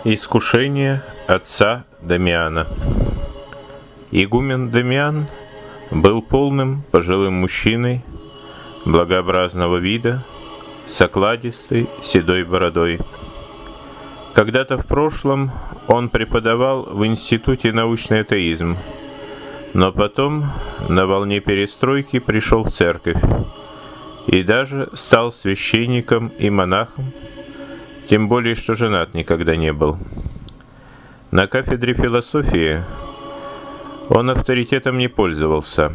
Искушение отца Дамиана. Игумен Дамиан был полным пожилым мужчиной, благообразного вида, с окладистой седой бородой. Когда-то в прошлом он преподавал в Институте научный атеизм, но потом на волне перестройки пришел в церковь и даже стал священником и монахом, тем более, что женат никогда не был. На кафедре философии он авторитетом не пользовался,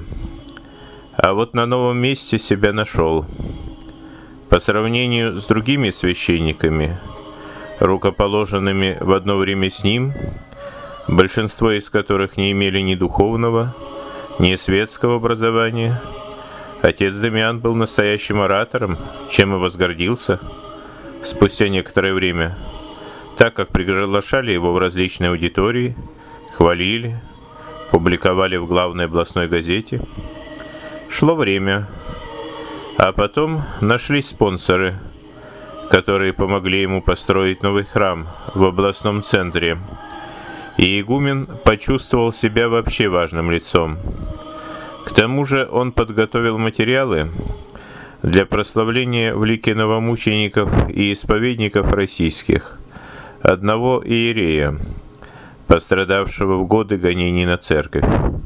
а вот на новом месте себя нашел. По сравнению с другими священниками, рукоположенными в одно время с ним, большинство из которых не имели ни духовного, ни светского образования, отец Дамиан был настоящим оратором, чем и возгордился спустя некоторое время, так как приглашали его в различные аудитории, хвалили, публиковали в главной областной газете. Шло время, а потом нашлись спонсоры, которые помогли ему построить новый храм в областном центре, и игумен почувствовал себя вообще важным лицом. К тому же он подготовил материалы для прославления в лике новомучеников и исповедников российских, одного иерея, пострадавшего в годы гонений на церковь.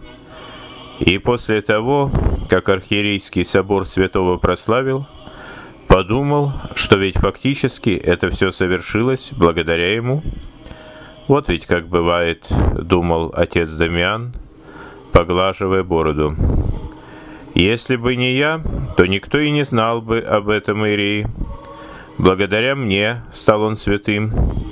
И после того, как архиерейский собор святого прославил, подумал, что ведь фактически это все совершилось благодаря ему. Вот ведь как бывает, думал отец Дамиан, поглаживая бороду. Если бы не я, то никто и не знал бы об этом иерее. Благодаря мне стал он святым,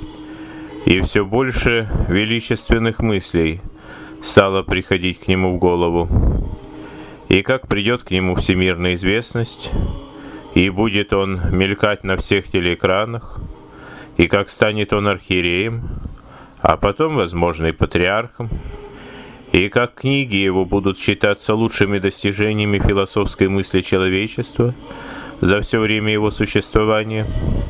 и все больше величественных мыслей стало приходить к нему в голову. И как придет к нему всемирная известность, и будет он мелькать на всех телеэкранах, и как станет он архиереем, а потом, возможно, и патриархом, и как книги его будут считаться лучшими достижениями философской мысли человечества за все время его существования.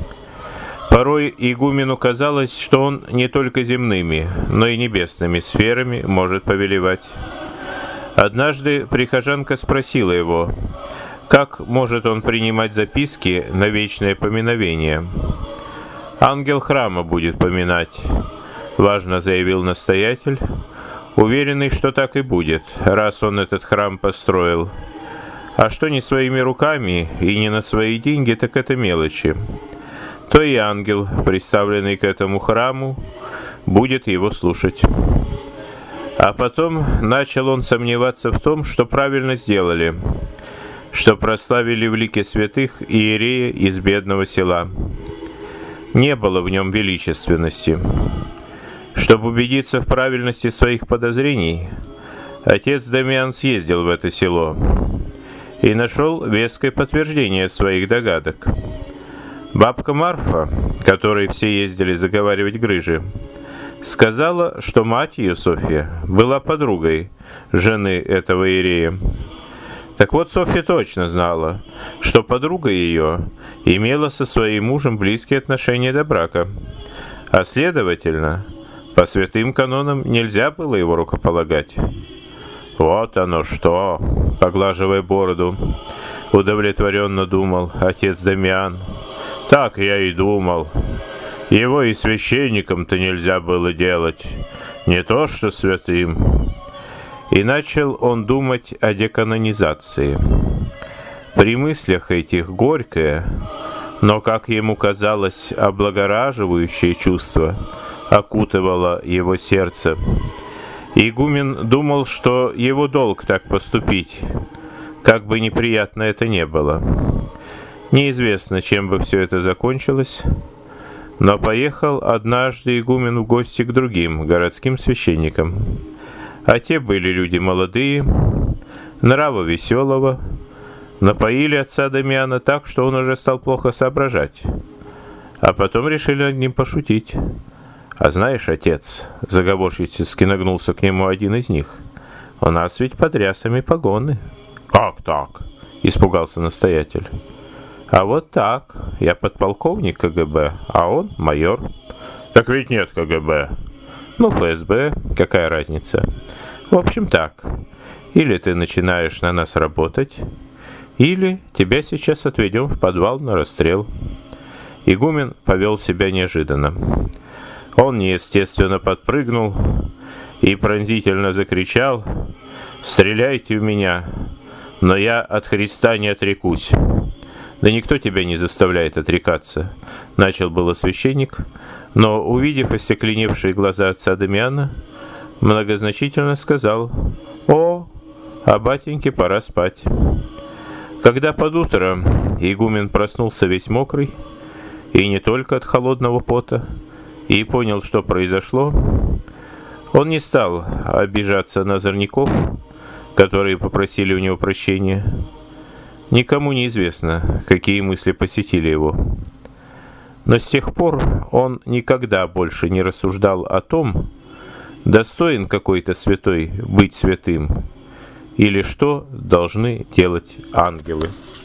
Порой игумену казалось, что он не только земными, но и небесными сферами может повелевать. Однажды прихожанка спросила его, как может он принимать записки на вечное поминовение. «Ангел храма будет поминать», — важно заявил настоятель, уверенный, что так и будет, раз он этот храм построил. А что не своими руками и не на свои деньги, так это мелочи. То и ангел, представленный к этому храму, будет его слушать. А потом начал он сомневаться в том, что правильно сделали, что прославили в лике святых иерея из бедного села. Не было в нем величественности. Чтобы убедиться в правильности своих подозрений, отец Дамиан съездил в это село и нашел веское подтверждение своих догадок. Бабка Марфа, которой все ездили заговаривать грыжи, сказала, что мать ее, Софья, была подругой жены этого иерея. Так вот, Софья точно знала, что подруга ее имела со своим мужем близкие отношения до брака, а следовательно, по святым канонам нельзя было его рукополагать. «Вот оно что!» — поглаживая бороду, удовлетворенно думал отец Дамиан. «Так я и думал. Его и священником-то нельзя было делать, не то что святым». И начал он думать о деканонизации. При мыслях этих горькое, но, как ему казалось, облагораживающее чувство окутывало его сердце. Игумен думал, что его долг так поступить, как бы неприятно это не было. Неизвестно, чем бы все это закончилось, но поехал однажды игумен в гости к другим городским священникам. А те были люди молодые, нрава веселого, напоили отца Дамиана так, что он уже стал плохо соображать. А потом решили над ним пошутить. «А знаешь, отец», — заговорщически нагнулся к нему один из них, — «у нас ведь под рясами погоны». «Как так?» — испугался настоятель. «А вот так. Я подполковник КГБ, а он майор. Так ведь нет КГБ. Ну, ФСБ, какая разница? В общем, так. Или ты начинаешь на нас работать, или тебя сейчас отведем в подвал на расстрел. Игумен повел себя неожиданно. Он неестественно подпрыгнул и пронзительно закричал: «Стреляйте в меня, но я от Христа не отрекусь». «Да никто тебя не заставляет отрекаться», — начал было священник, но, увидев остекленевшие глаза отца Дамиана, многозначительно сказал: «О, а батеньке пора спать». Когда под утро игумен проснулся весь мокрый, и не только от холодного пота, и понял, что произошло, он не стал обижаться на озорников, которые попросили у него прощения. Никому не известно, какие мысли посетили его. Но с тех пор он никогда больше не рассуждал о том, достоин какой-то святой быть святым, или что должны делать ангелы.